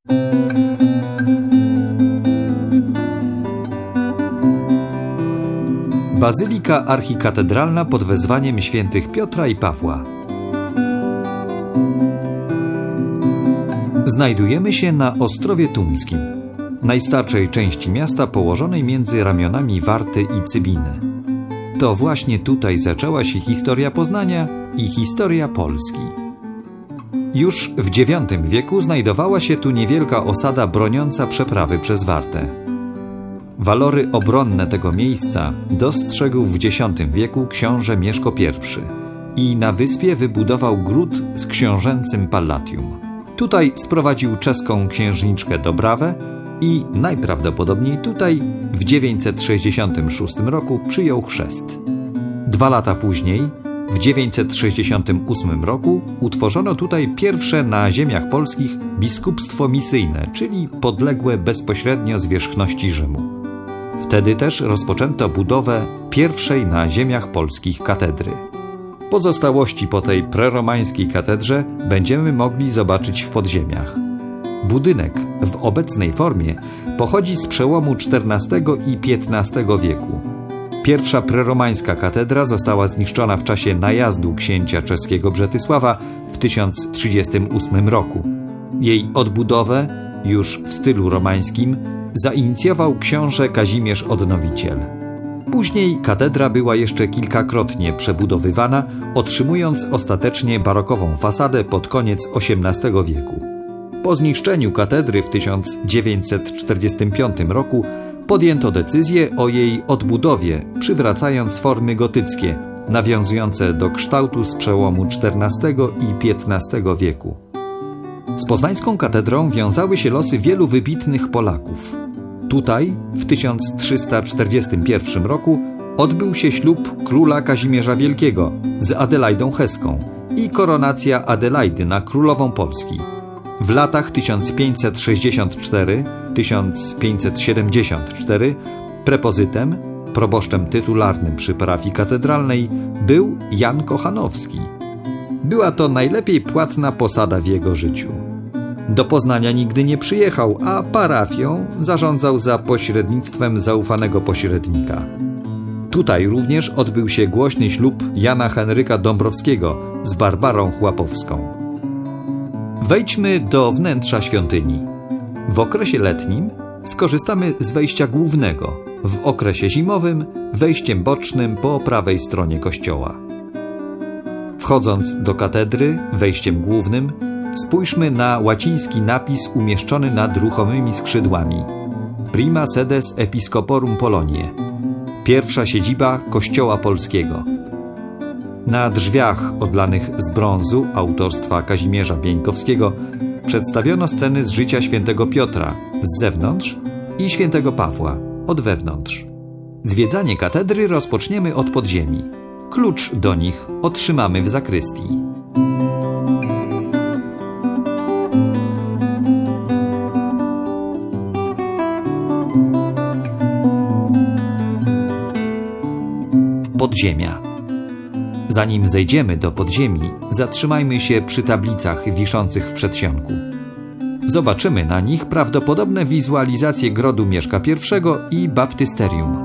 Bazylika archikatedralna pod wezwaniem świętych Piotra i Pawła. Znajdujemy się na Ostrowie Tumskim, najstarszej części miasta położonej między ramionami Warty i Cybiny. To właśnie tutaj zaczęła się historia Poznania i historia Polski. Już w IX wieku znajdowała się tu niewielka osada broniąca przeprawy przez Wartę. Walory obronne tego miejsca dostrzegł w X wieku książę Mieszko I na wyspie wybudował gród z książęcym pallatium. Tutaj sprowadził czeską księżniczkę Dobrawę i najprawdopodobniej tutaj w 966 roku przyjął chrzest. 2 lata później, w 968 roku, utworzono tutaj pierwsze na ziemiach polskich biskupstwo misyjne, czyli podległe bezpośrednio zwierzchności Rzymu. Wtedy też rozpoczęto budowę pierwszej na ziemiach polskich katedry. Pozostałości po tej preromańskiej katedrze będziemy mogli zobaczyć w podziemiach. Budynek w obecnej formie pochodzi z przełomu XIV i XV wieku. Pierwsza preromańska katedra została zniszczona w czasie najazdu księcia czeskiego Brzetysława w 1038 roku. Jej odbudowę, już w stylu romańskim, zainicjował książę Kazimierz Odnowiciel. Później katedra była jeszcze kilkakrotnie przebudowywana, otrzymując ostatecznie barokową fasadę pod koniec XVIII wieku. Po zniszczeniu katedry w 1945 roku podjęto decyzję o jej odbudowie, przywracając formy gotyckie, nawiązujące do kształtu z przełomu XIV i XV wieku. Z poznańską katedrą wiązały się losy wielu wybitnych Polaków. Tutaj w 1341 roku odbył się ślub króla Kazimierza Wielkiego z Adelaidą Heską i koronacja Adelaidy na królową Polski. W latach 1564-1574 prepozytem, proboszczem tytularnym przy parafii katedralnej, był Jan Kochanowski. Była to najlepiej płatna posada w jego życiu. Do Poznania nigdy nie przyjechał, a parafią zarządzał za pośrednictwem zaufanego pośrednika. Tutaj również odbył się głośny ślub Jana Henryka Dąbrowskiego z Barbarą Chłapowską. Wejdźmy do wnętrza świątyni. W okresie letnim skorzystamy z wejścia głównego, w okresie zimowym wejściem bocznym po prawej stronie kościoła. Wchodząc do katedry wejściem głównym, spójrzmy na łaciński napis umieszczony nad ruchomymi skrzydłami: Prima sedes Episcoporum Poloniae, pierwsza siedziba Kościoła Polskiego. Na drzwiach odlanych z brązu autorstwa Kazimierza Bieńkowskiego przedstawiono sceny z życia świętego Piotra z zewnątrz i świętego Pawła od wewnątrz. Zwiedzanie katedry rozpoczniemy od podziemi. Klucz do nich otrzymamy w zakrystii. Podziemia. Zanim zejdziemy do podziemi, zatrzymajmy się przy tablicach wiszących w przedsionku. Zobaczymy na nich prawdopodobne wizualizacje grodu Mieszka I i baptysterium.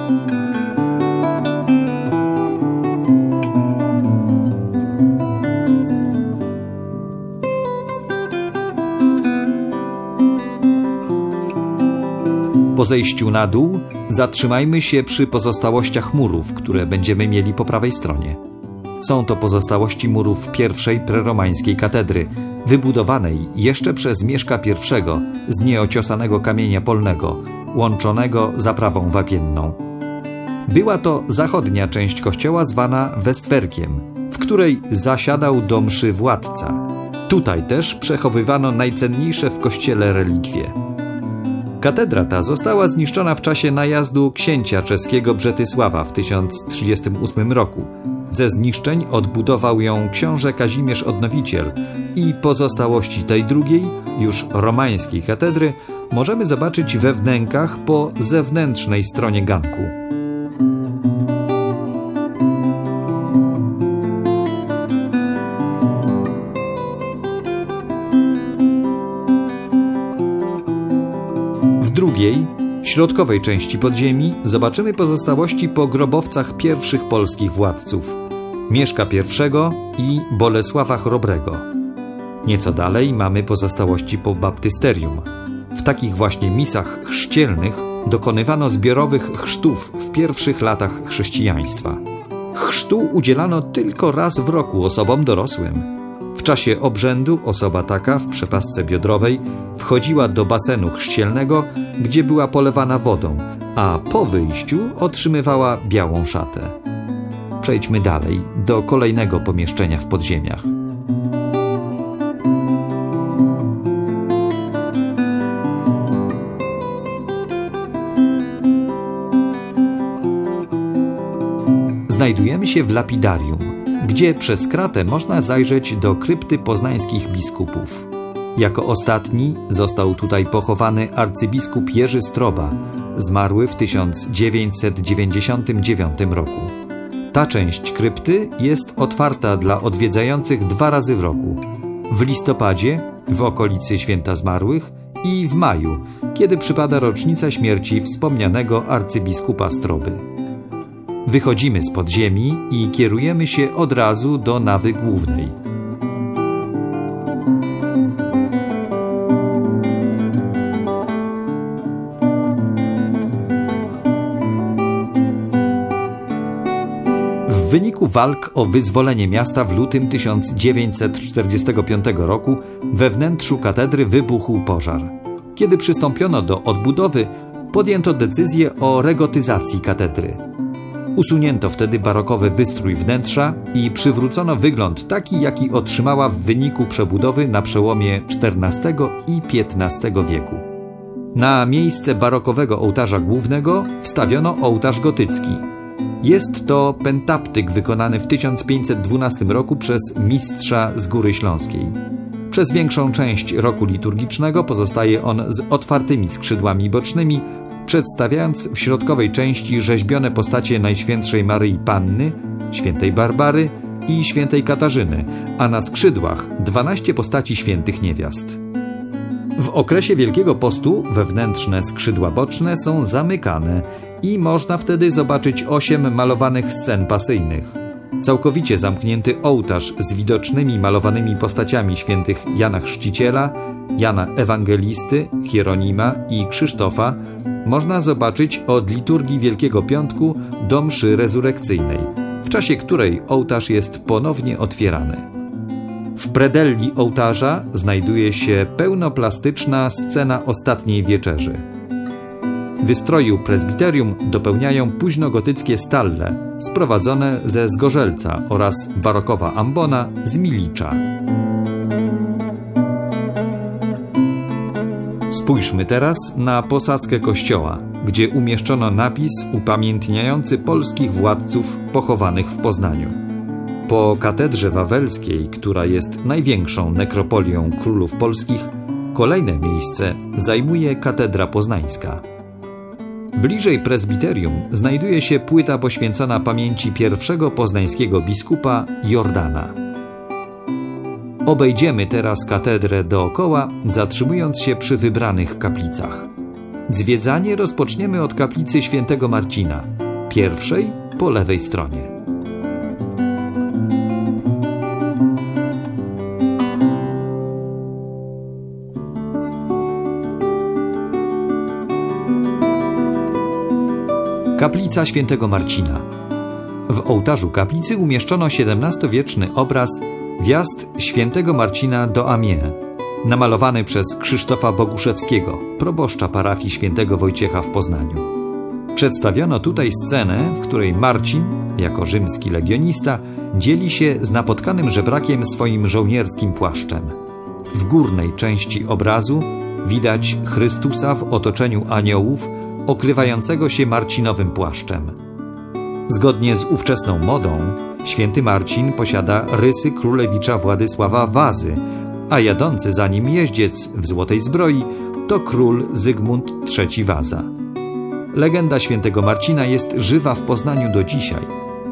Po zejściu na dół zatrzymajmy się przy pozostałościach murów, które będziemy mieli po prawej stronie. Są to pozostałości murów pierwszej preromańskiej katedry, wybudowanej jeszcze przez Mieszka I z nieociosanego kamienia polnego, łączonego zaprawą wapienną. Była to zachodnia część kościoła zwana Westwerkiem, w której zasiadał do mszy władca. Tutaj też przechowywano najcenniejsze w kościele relikwie. Katedra ta została zniszczona w czasie najazdu księcia czeskiego Brzetysława w 1038 roku. Ze zniszczeń odbudował ją książę Kazimierz Odnowiciel i pozostałości tej drugiej, już romańskiej katedry możemy zobaczyć we wnękach po zewnętrznej stronie ganku. drugiej, środkowej części podziemi zobaczymy pozostałości po grobowcach pierwszych polskich władców Mieszka I i Bolesława Chrobrego. Nieco dalej mamy pozostałości po baptysterium. W takich właśnie misach chrzcielnych dokonywano zbiorowych chrztów w pierwszych latach chrześcijaństwa. Chrztu udzielano tylko raz w roku osobom dorosłym. W czasie obrzędu osoba taka w przepasce biodrowej wchodziła do basenu chrzcielnego, gdzie była polewana wodą, a po wyjściu otrzymywała białą szatę. Przejdźmy dalej, do kolejnego pomieszczenia w podziemiach. Znajdujemy się w lapidarium, gdzie przez kratę można zajrzeć do krypty poznańskich biskupów. Jako ostatni został tutaj pochowany arcybiskup Jerzy Stroba, zmarły w 1999 roku. Ta część krypty jest otwarta dla odwiedzających 2 razy w roku. W listopadzie, w okolicy Święta Zmarłych, i w maju, kiedy przypada rocznica śmierci wspomnianego arcybiskupa Stroby. Wychodzimy z podziemi i kierujemy się od razu do nawy głównej. W wyniku walk o wyzwolenie miasta w lutym 1945 roku we wnętrzu katedry wybuchł pożar. Kiedy przystąpiono do odbudowy, podjęto decyzję o regotyzacji katedry. Usunięto wtedy barokowy wystrój wnętrza i przywrócono wygląd taki, jaki otrzymała w wyniku przebudowy na przełomie XIV i XV wieku. Na miejsce barokowego ołtarza głównego wstawiono ołtarz gotycki. Jest to pentaptyk wykonany w 1512 roku przez mistrza z Góry Śląskiej. Przez większą część roku liturgicznego pozostaje on z otwartymi skrzydłami bocznymi, przedstawiając w środkowej części rzeźbione postacie Najświętszej Maryi Panny, Świętej Barbary i Świętej Katarzyny, a na skrzydłach 12 postaci świętych niewiast. W okresie Wielkiego Postu wewnętrzne skrzydła boczne są zamykane i można wtedy zobaczyć 8 malowanych scen pasyjnych. Całkowicie zamknięty ołtarz z widocznymi malowanymi postaciami świętych Jana Chrzciciela, Jana Ewangelisty, Hieronima i Krzysztofa można zobaczyć od liturgii Wielkiego Piątku do mszy rezurekcyjnej, w czasie której ołtarz jest ponownie otwierany. W predelli ołtarza znajduje się pełnoplastyczna scena Ostatniej Wieczerzy. Wystroju prezbiterium dopełniają późnogotyckie stalle sprowadzone ze Zgorzelca oraz barokowa ambona z Milicza. Spójrzmy teraz na posadzkę kościoła, gdzie umieszczono napis upamiętniający polskich władców pochowanych w Poznaniu. Po katedrze wawelskiej, która jest największą nekropolią królów polskich, kolejne miejsce zajmuje katedra poznańska. Bliżej prezbiterium znajduje się płyta poświęcona pamięci pierwszego poznańskiego biskupa Jordana. Obejdziemy teraz katedrę dookoła, zatrzymując się przy wybranych kaplicach. Zwiedzanie rozpoczniemy od kaplicy Świętego Marcina, pierwszej po lewej stronie. Kaplica Świętego Marcina. W ołtarzu kaplicy umieszczono XVII-wieczny obraz Wjazd Świętego Marcina do Amiens, namalowany przez Krzysztofa Boguszewskiego, proboszcza parafii Świętego Wojciecha w Poznaniu. Przedstawiono tutaj scenę, w której Marcin, jako rzymski legionista, dzieli się z napotkanym żebrakiem swoim żołnierskim płaszczem. W górnej części obrazu widać Chrystusa w otoczeniu aniołów, okrywającego się marcinowym płaszczem. Zgodnie z ówczesną modą, święty Marcin posiada rysy królewicza Władysława Wazy, a jadący za nim jeździec w złotej zbroi to król Zygmunt III Waza. Legenda świętego Marcina jest żywa w Poznaniu do dzisiaj.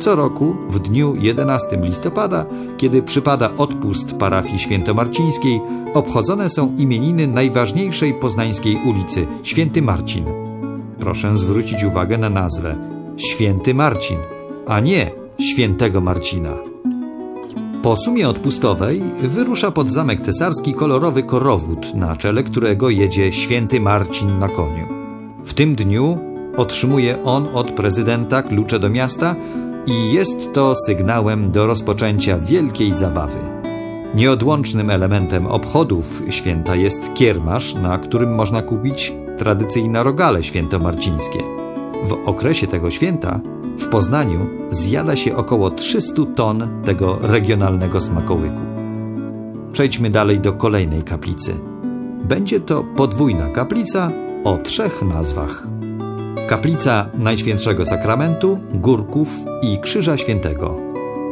Co roku w dniu 11 listopada, kiedy przypada odpust parafii świętomarcińskiej, obchodzone są imieniny najważniejszej poznańskiej ulicy, Święty Marcin. Proszę zwrócić uwagę na nazwę Święty Marcin, a nie Świętego Marcina. Po sumie odpustowej wyrusza pod Zamek Cesarski kolorowy korowód, na czele którego jedzie Święty Marcin na koniu. W tym dniu otrzymuje on od prezydenta klucze do miasta i jest to sygnałem do rozpoczęcia wielkiej zabawy. Nieodłącznym elementem obchodów święta jest kiermasz, na którym można kupić tradycyjne rogale świętomarcińskie. W okresie tego święta w Poznaniu zjada się około 300 ton tego regionalnego smakołyku. Przejdźmy dalej do kolejnej kaplicy. Będzie to podwójna kaplica o 3 nazwach. Kaplica Najświętszego Sakramentu, Górków i Krzyża Świętego.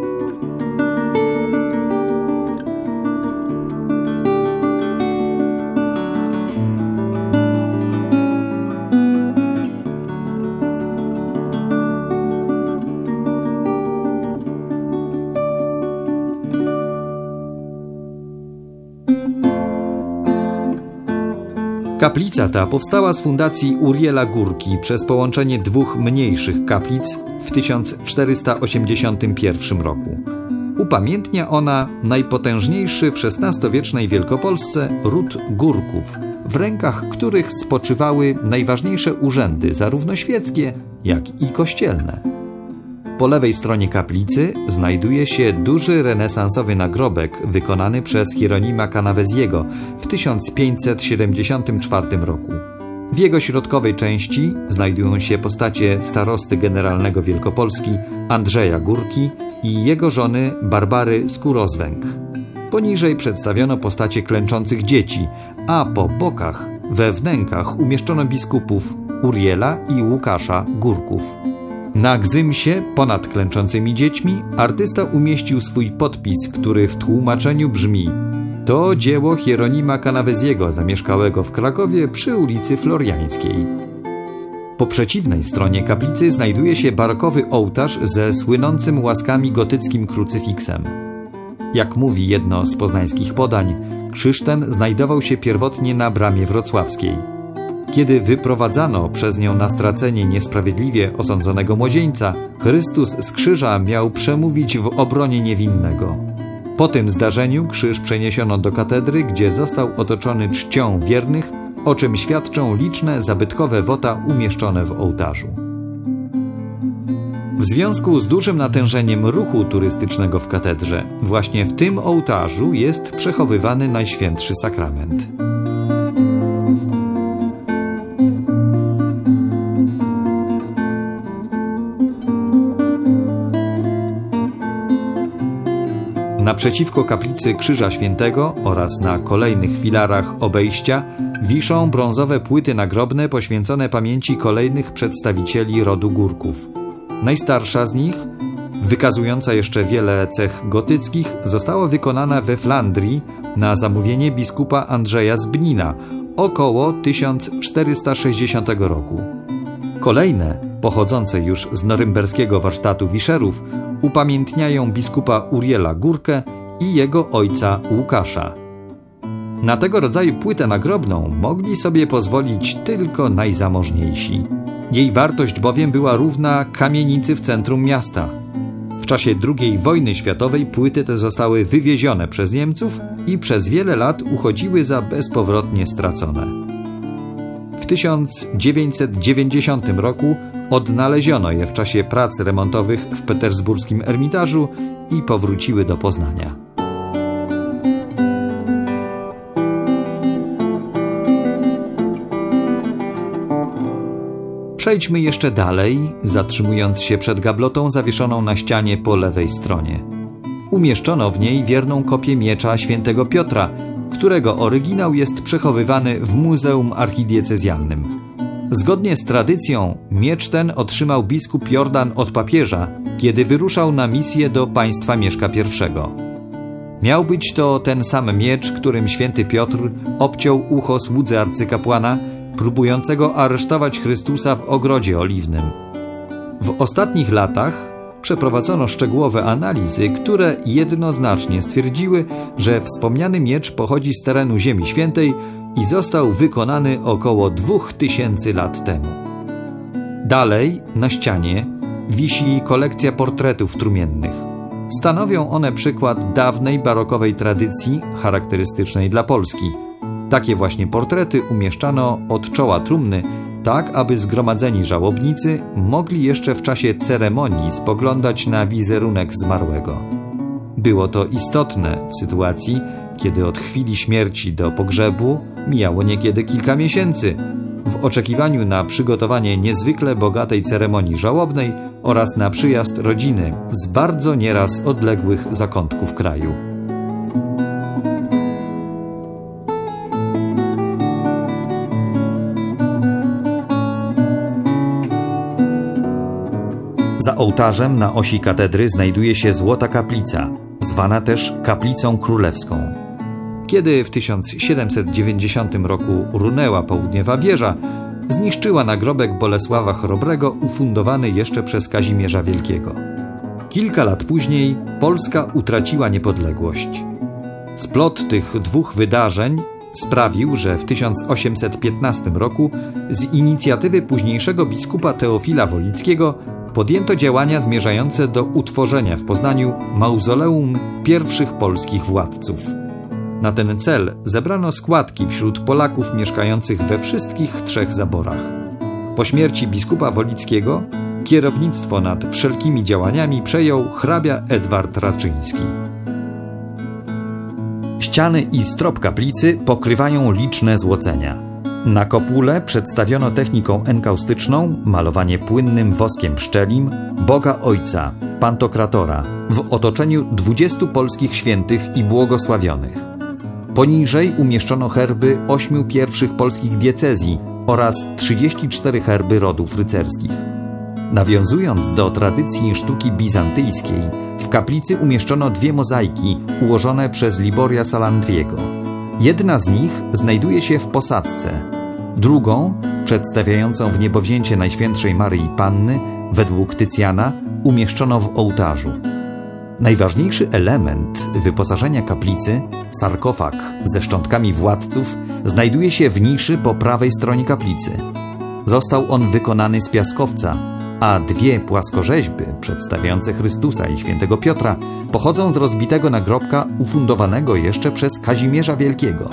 Kaplica ta powstała z fundacji Uriela Górki przez połączenie 2 mniejszych kaplic w 1481 roku. Upamiętnia ona najpotężniejszy w XVI-wiecznej Wielkopolsce ród Górków, w rękach których spoczywały najważniejsze urzędy, zarówno świeckie, jak i kościelne. Po lewej stronie kaplicy znajduje się duży renesansowy nagrobek wykonany przez Hieronima Canaveziego w 1574 roku. W jego środkowej części znajdują się postacie starosty generalnego Wielkopolski Andrzeja Górki i jego żony Barbary Skórozwęg. Poniżej przedstawiono postacie klęczących dzieci, a po bokach, we wnękach umieszczono biskupów Uriela i Łukasza Górków. Na gzymsie, ponad klęczącymi dziećmi, artysta umieścił swój podpis, który w tłumaczeniu brzmi: to dzieło Hieronima Canaveziego, zamieszkałego w Krakowie przy ulicy Floriańskiej. Po przeciwnej stronie kaplicy znajduje się barokowy ołtarz ze słynącym łaskami gotyckim krucyfiksem. Jak mówi jedno z poznańskich podań, krzyż ten znajdował się pierwotnie na bramie wrocławskiej. Kiedy wyprowadzano przez nią na stracenie niesprawiedliwie osądzonego młodzieńca, Chrystus z krzyża miał przemówić w obronie niewinnego. Po tym zdarzeniu krzyż przeniesiono do katedry, gdzie został otoczony czcią wiernych, o czym świadczą liczne zabytkowe wota umieszczone w ołtarzu. W związku z dużym natężeniem ruchu turystycznego w katedrze, właśnie w tym ołtarzu jest przechowywany Najświętszy Sakrament. Naprzeciwko kaplicy Krzyża Świętego oraz na kolejnych filarach obejścia wiszą brązowe płyty nagrobne poświęcone pamięci kolejnych przedstawicieli rodu Górków. Najstarsza z nich, wykazująca jeszcze wiele cech gotyckich, została wykonana we Flandrii na zamówienie biskupa Andrzeja z Bnina około 1460 roku. Kolejne, pochodzące już z norymberskiego warsztatu wiszerów, upamiętniają biskupa Uriela Górkę i jego ojca Łukasza. Na tego rodzaju płytę nagrobną mogli sobie pozwolić tylko najzamożniejsi. Jej wartość bowiem była równa kamienicy w centrum miasta. W czasie II wojny światowej płyty te zostały wywiezione przez Niemców i przez wiele lat uchodziły za bezpowrotnie stracone. W 1990 roku odnaleziono je w czasie prac remontowych w petersburskim Ermitażu i powróciły do Poznania. Przejdźmy jeszcze dalej, zatrzymując się przed gablotą zawieszoną na ścianie po lewej stronie. Umieszczono w niej wierną kopię miecza świętego Piotra, którego oryginał jest przechowywany w Muzeum Archidiecezjalnym. Zgodnie z tradycją miecz ten otrzymał biskup Jordan od papieża, kiedy wyruszał na misję do państwa Mieszka I. Miał być to ten sam miecz, którym święty Piotr obciął ucho słudze arcykapłana, próbującego aresztować Chrystusa w Ogrodzie Oliwnym. W ostatnich latach przeprowadzono szczegółowe analizy, które jednoznacznie stwierdziły, że wspomniany miecz pochodzi z terenu Ziemi Świętej i został wykonany około 2000 lat temu. Dalej, na ścianie, wisi kolekcja portretów trumiennych. Stanowią one przykład dawnej barokowej tradycji charakterystycznej dla Polski. Takie właśnie portrety umieszczano od czoła trumny, tak aby zgromadzeni żałobnicy mogli jeszcze w czasie ceremonii spoglądać na wizerunek zmarłego. Było to istotne w sytuacji, kiedy od chwili śmierci do pogrzebu mijało niekiedy kilka miesięcy, w oczekiwaniu na przygotowanie niezwykle bogatej ceremonii żałobnej oraz na przyjazd rodziny z bardzo nieraz odległych zakątków kraju. Za ołtarzem na osi katedry znajduje się złota kaplica, zwana też kaplicą królewską. Kiedy w 1790 roku runęła południowa wieża, zniszczyła nagrobek Bolesława Chrobrego ufundowany jeszcze przez Kazimierza Wielkiego. Kilka lat później Polska utraciła niepodległość. Splot tych dwóch wydarzeń sprawił, że w 1815 roku z inicjatywy późniejszego biskupa Teofila Wolickiego podjęto działania zmierzające do utworzenia w Poznaniu mauzoleum pierwszych polskich władców. Na ten cel zebrano składki wśród Polaków mieszkających we wszystkich trzech zaborach. Po śmierci biskupa Wolickiego kierownictwo nad wszelkimi działaniami przejął hrabia Edward Raczyński. Ściany i strop kaplicy pokrywają liczne złocenia. Na kopule przedstawiono techniką enkaustyczną malowanie płynnym woskiem pszczelim Boga Ojca, Pantokratora, w otoczeniu 20 polskich świętych i błogosławionych. Poniżej umieszczono herby 8 pierwszych polskich diecezji oraz 34 herby rodów rycerskich. Nawiązując do tradycji sztuki bizantyjskiej, w kaplicy umieszczono 2 mozaiki ułożone przez Liboria Salandriego. Jedna z nich znajduje się w posadzce, drugą, przedstawiającą wniebowzięcie Najświętszej Maryi Panny, według Tycjana, umieszczono w ołtarzu. Najważniejszy element wyposażenia kaplicy, sarkofag ze szczątkami władców, znajduje się w niszy po prawej stronie kaplicy. Został on wykonany z piaskowca, a 2 płaskorzeźby przedstawiające Chrystusa i świętego Piotra pochodzą z rozbitego nagrobka ufundowanego jeszcze przez Kazimierza Wielkiego.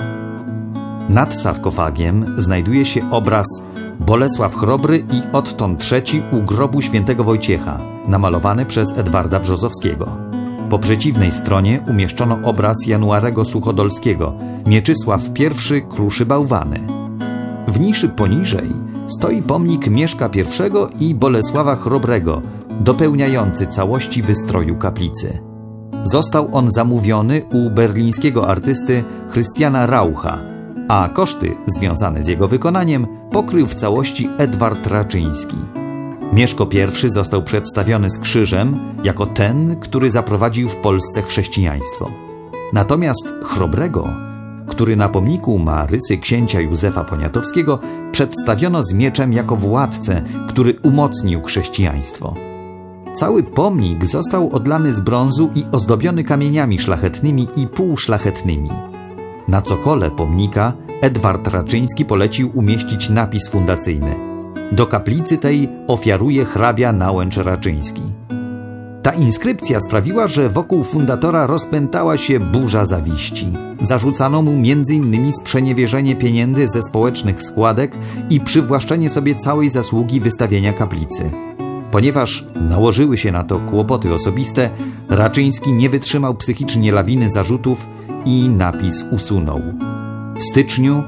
Nad sarkofagiem znajduje się obraz Bolesław Chrobry i Otton III u grobu świętego Wojciecha, namalowany przez Edwarda Brzozowskiego. Po przeciwnej stronie umieszczono obraz Januarego Suchodolskiego, Mieczysław I kruszy bałwany. W niszy poniżej stoi pomnik Mieszka I i Bolesława Chrobrego, dopełniający całości wystroju kaplicy. Został on zamówiony u berlińskiego artysty Christiana Raucha, a koszty związane z jego wykonaniem pokrył w całości Edward Raczyński. Mieszko I został przedstawiony z krzyżem jako ten, który zaprowadził w Polsce chrześcijaństwo. Natomiast Chrobrego, który na pomniku ma rysy księcia Józefa Poniatowskiego, przedstawiono z mieczem jako władcę, który umocnił chrześcijaństwo. Cały pomnik został odlany z brązu i ozdobiony kamieniami szlachetnymi i półszlachetnymi. Na cokole pomnika Edward Raczyński polecił umieścić napis fundacyjny: do kaplicy tej ofiaruje hrabia Nałęcz Raczyński. Ta inskrypcja sprawiła, że wokół fundatora rozpętała się burza zawiści. Zarzucano mu m.in. sprzeniewierzenie pieniędzy ze społecznych składek i przywłaszczenie sobie całej zasługi wystawienia kaplicy. Ponieważ nałożyły się na to kłopoty osobiste, Raczyński nie wytrzymał psychicznie lawiny zarzutów i napis usunął. W styczniu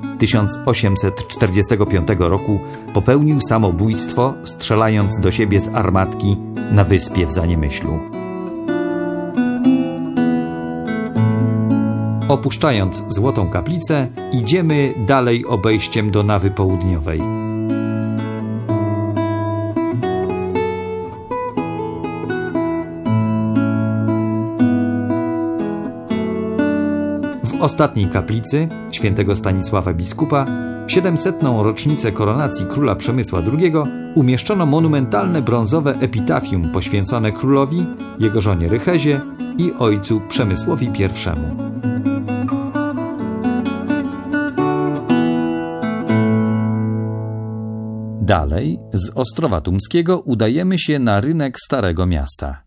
1845 roku popełnił samobójstwo, strzelając do siebie z armatki na wyspie w Zaniemyślu. Opuszczając Złotą Kaplicę, idziemy dalej obejściem do nawy południowej. W ostatniej kaplicy świętego Stanisława Biskupa W 700. rocznicę koronacji króla Przemysła II umieszczono monumentalne brązowe epitafium poświęcone królowi, jego żonie Rychezie i ojcu Przemysłowi I. Dalej z Ostrowa Tumskiego udajemy się na rynek Starego Miasta.